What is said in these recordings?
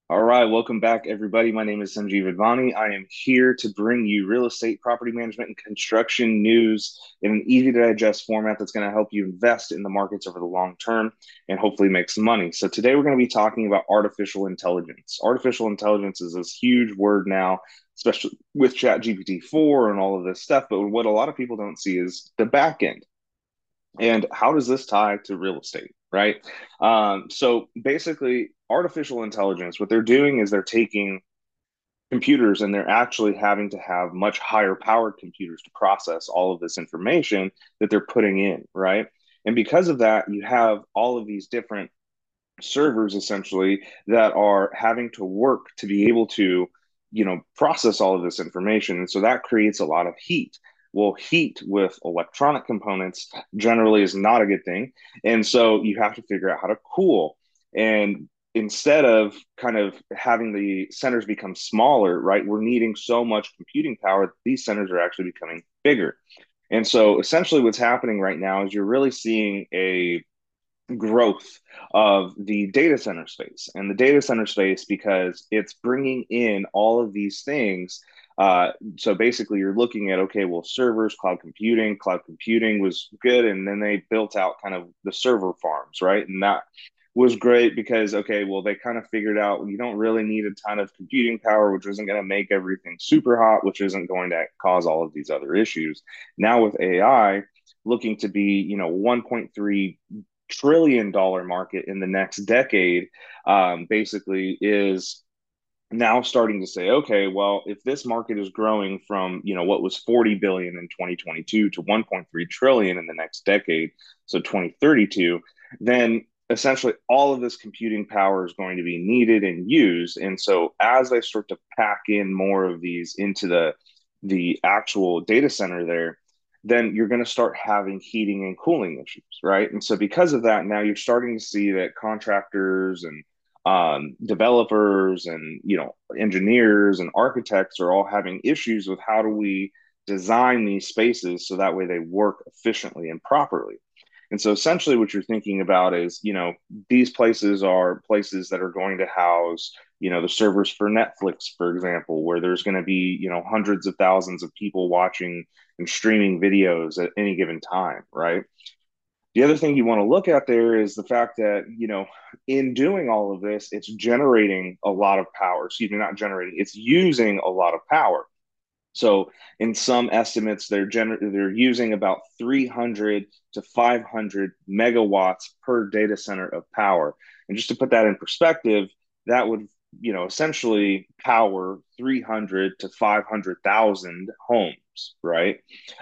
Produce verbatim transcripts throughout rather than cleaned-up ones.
All right, welcome back, everybody. My name is Sanjeev Advani. I am here to bring you real estate, property management, and construction news in an easy to digest format that's going to help you invest in the markets over the long term and hopefully make some money. So, today we're going to be talking about artificial intelligence. Artificial intelligence is this huge word now, especially with ChatGPT four and all of this stuff. But what a lot of people don't see is the back end. And how does this tie to real estate, right? Um, so basically, artificial intelligence, what they're doing is they're taking computers and they're actually having to have much higher powered computers to process all of this information that they're putting in, right? And because of that, you have all of these different servers essentially that are having to work to be able to, you know, process all of this information. And so that creates a lot of heat. Well, heat with electronic components generally is not a good thing. And so you have to figure out how to cool. And instead of kind of having the centers become smaller, right, we're needing so much computing power that these centers are actually becoming bigger. And so essentially what's happening right now is you're really seeing a growth of the data center space and the data center space because it's bringing in all of these things. Uh, so basically, you're looking at okay, well, servers, cloud computing, cloud computing was good, and then they built out kind of the server farms, right? And that was great because okay, well, they kind of figured out you don't really need a ton of computing power, which isn't going to make everything super hot, which isn't going to cause all of these other issues. Now with A I looking to be, you know, one point three trillion dollar market in the next decade, um, basically is now starting to say, okay, well, if this market is growing from, you know, what was forty billion in twenty twenty-two to one point three trillion in the next decade, so twenty thirty-two, then essentially all of this computing power is going to be needed and used. And so as they start to pack in more of these into the the actual data center there, then you're going to start having heating and cooling issues, right? And so because of that, now you're starting to see that contractors and um, developers and you know engineers and architects are all having issues with how do we design these spaces so that way they work efficiently and properly. And so essentially what you're thinking about is, you know, these places are places that are going to house, you know, the servers for Netflix, for example, where there's going to be, you know, hundreds of thousands of people watching and streaming videos at any given time, right? The other thing you want to look at there is the fact that, you know, in doing all of this, it's generating a lot of power. Excuse me, not generating, it's using a lot of power. So in some estimates, they're gener- they're using about three hundred to five hundred megawatts per data center of power. And just to put that in perspective, that would, you know, essentially power three hundred to five hundred thousand homes, right?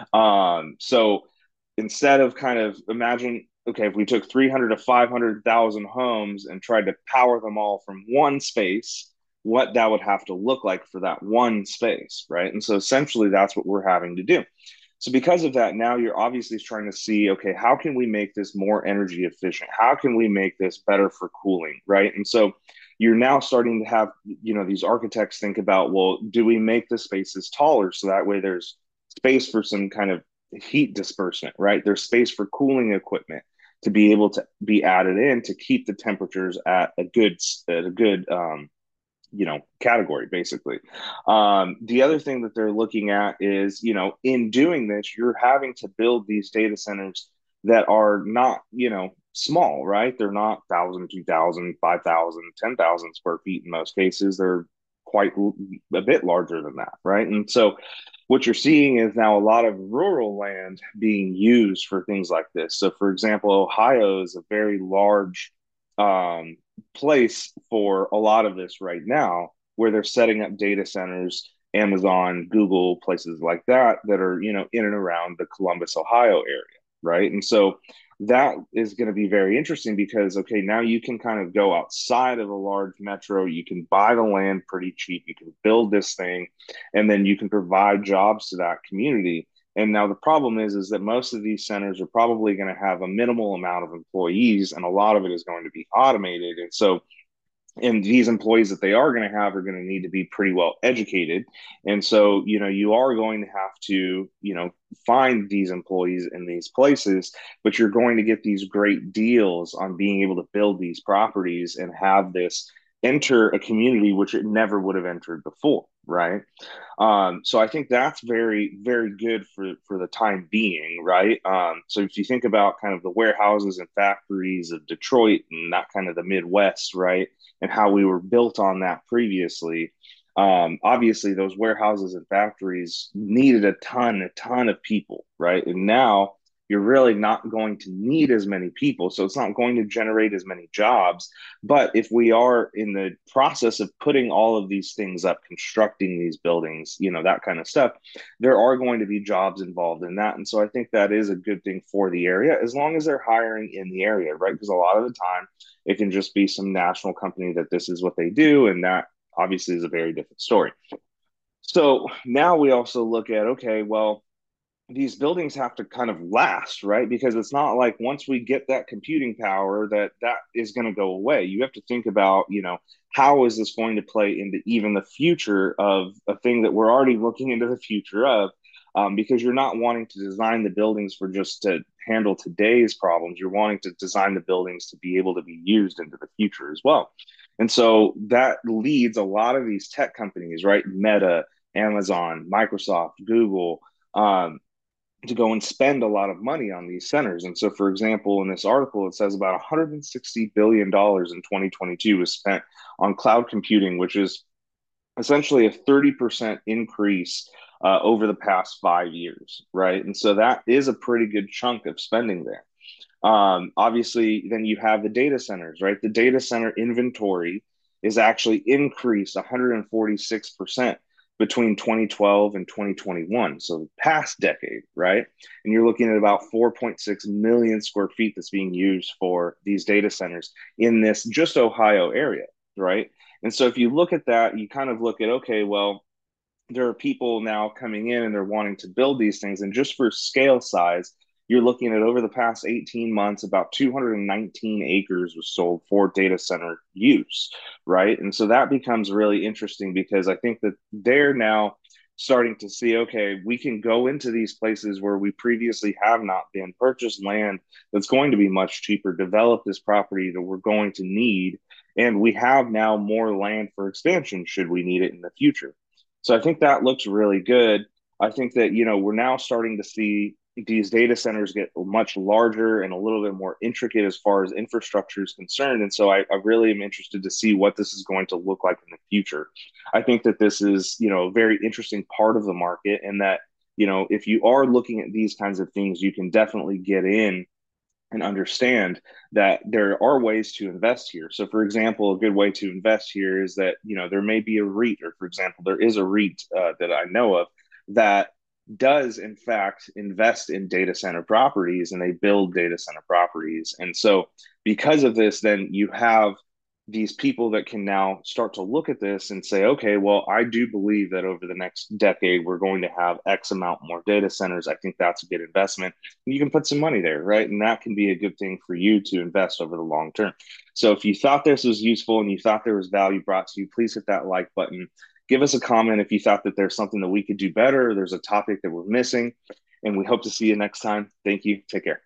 Um, so instead of kind of imagine, okay, if we took three hundred to five hundred thousand homes and tried to power them all from one space, what that would have to look like for that one space, right? And so essentially that's what we're having to do. So because of that, now you're obviously trying to see, okay, how can we make this more energy efficient? How can we make this better for cooling, right? And so you're now starting to have, you know, these architects think about, well, do we make the spaces taller so that way there's space for some kind of heat disbursement, right? There's space for cooling equipment to be able to be added in to keep the temperatures at a good at a good um, you know category basically. Um, the other thing that they're looking at is, you know, in doing this you're having to build these data centers that are not, you know, small, right? They're not one thousand, two thousand, five thousand, ten thousand square feet in most cases. They're quite a bit larger than that, right? And so what you're seeing is now a lot of rural land being used for things like this. So for example, Ohio is a very large um, place for a lot of this right now, where they're setting up data centers, Amazon, Google, places like that, that are, you know, in and around the Columbus, Ohio area, right? And so that is going to be very interesting because, okay, now you can kind of go outside of a large metro, you can buy the land pretty cheap, you can build this thing, and then you can provide jobs to that community. And now the problem is, is that most of these centers are probably going to have a minimal amount of employees, and a lot of it is going to be automated. And so, and these employees that they are going to have are going to need to be pretty well educated. And so, you know, you are going to have to, you know, find these employees in these places, but you're going to get these great deals on being able to build these properties and have this enter a community which it never would have entered before, right? Um, so I think that's very, very good for for the time being, right? Um, so if you think about kind of the warehouses and factories of Detroit and that kind of the Midwest, right, and how we were built on that previously, um, obviously those warehouses and factories needed a ton, a ton of people, right? And now you're really not going to need as many people, so it's not going to generate as many jobs. But if we are in the process of putting all of these things up, constructing these buildings, you know, that kind of stuff, there are going to be jobs involved in that. And so I think that is a good thing for the area as long as they're hiring in the area, right? Because a lot of the time it can just be some national company that this is what they do. And that obviously is a very different story. So now we also look at, okay, well, these buildings have to kind of last, right? Because it's not like once we get that computing power that that is going to go away. You have to think about, you know, how is this going to play into even the future of a thing that we're already looking into the future of, um, because you're not wanting to design the buildings for just to handle today's problems. You're wanting to design the buildings to be able to be used into the future as well. And so that leads a lot of these tech companies, right? Meta, Amazon, Microsoft, Google, um, to go and spend a lot of money on these centers. And so, for example, in this article, it says about one hundred sixty billion dollars in twenty twenty-two was spent on cloud computing, which is essentially a thirty percent increase uh, over the past five years, right? And so that is a pretty good chunk of spending there. Um, obviously, then you have the data centers, right? The data center inventory is actually increased one hundred forty-six percent between twenty twelve and twenty twenty-one. So the past decade, right? And you're looking at about four point six million square feet that's being used for these data centers in this just Ohio area, right? And so if you look at that, you kind of look at, okay, well, there are people now coming in and they're wanting to build these things. And just for scale size, you're looking at over the past eighteen months, about two hundred nineteen acres was sold for data center use, right? And so that becomes really interesting because I think that they're now starting to see, okay, we can go into these places where we previously have not been, purchase land that's going to be much cheaper, develop this property that we're going to need, and we have now more land for expansion should we need it in the future. So I think that looks really good. I think that, you know, we're now starting to see these data centers get much larger and a little bit more intricate as far as infrastructure is concerned. And so I, I really am interested to see what this is going to look like in the future. I think that this is, you know, a very interesting part of the market, and that, you know, if you are looking at these kinds of things, you can definitely get in and understand that there are ways to invest here. So, for example, a good way to invest here is that, you know, there may be a REIT, or for example, there is a REIT uh, that I know of that does, in fact, invest in data center properties, and they build data center properties. And so, because of this, then you have these people that can now start to look at this and say, okay, well, I do believe that over the next decade, we're going to have X amount more data centers. I think that's a good investment. And you can put some money there, right? And that can be a good thing for you to invest over the long term. So if you thought this was useful and you thought there was value brought to you, please hit that like button. Give us a comment if you thought that there's something that we could do better, or there's a topic that we're missing. And we hope to see you next time. Thank you. Take care.